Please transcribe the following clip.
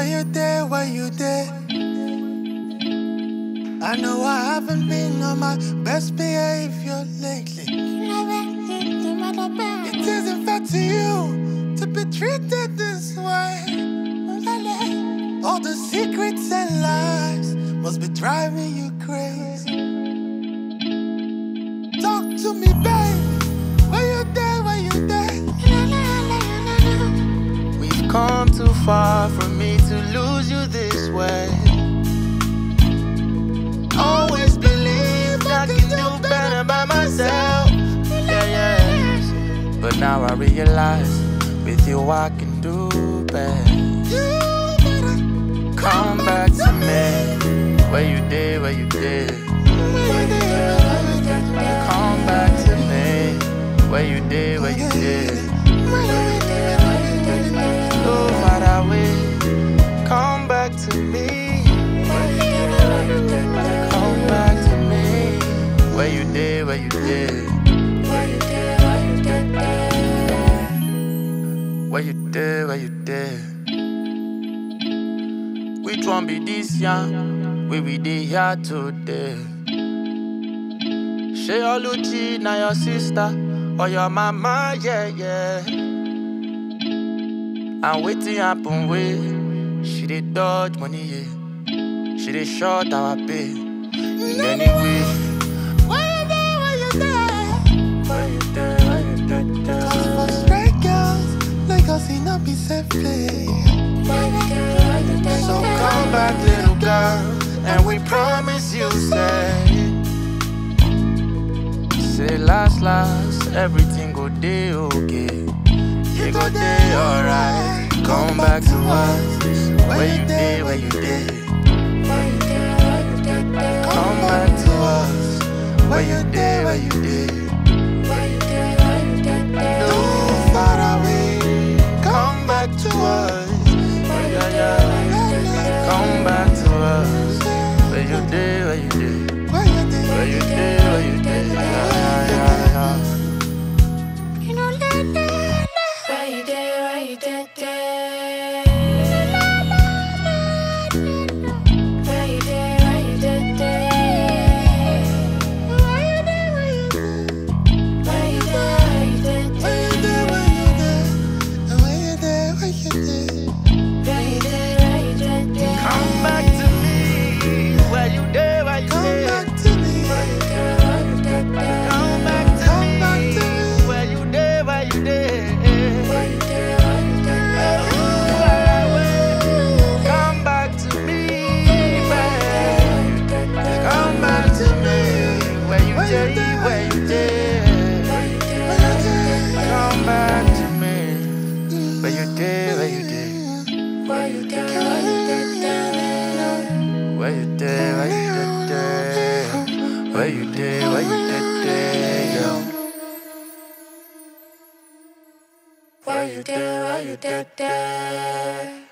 Why you there, why you there? I know I haven't been on my best behavior lately. It isn't fair to you to be treated this way. All the secrets and lies must be driving you crazy. Talk to me, babe. Why you there, why you there? We've come too far for me to lose you this way. Always believed I can do better by myself. Yeah. But now I realize with you I can do better. Come back to me. Where you did, where you did. Come back to me. Where you did, where you did. So far away. Come back to me. Come back to me. Where you did, where you did. Where you did, where you did. Which one be this young? We did here today. She your Luchi, now your sister, or your mama, yeah. And waiting happen way. She did dodge money, yeah. She did short our pay. In any way. Why you there, why you there? Why you there, why you there? Just for straight girls, like us in a be safe play. So come back, little girl, and we promise you say last, everything go day okay. You go day alright. Come back to us. Where you did, where you did. Come back to us. Where you did, where you did. Too far away. Come back to us. Yeah. Come back to us. Where you did, where you did. Where you did, where you did. Yeah. You know that. Where you did, where you did. Where you did, where you did. Where you did, where you did. Where you did, where you did. Where you did, where you did. Come back to me. Where you did, where you did. Come back to me. Come back to me. Where you did, where you did. Come back to me, babe. Come back to me. Where you did, where you did. Come back to me. Where you did, where you did. Where you did, where you did. Where you did, where you did. Where you did, where you did, yo. Where you did, where you did.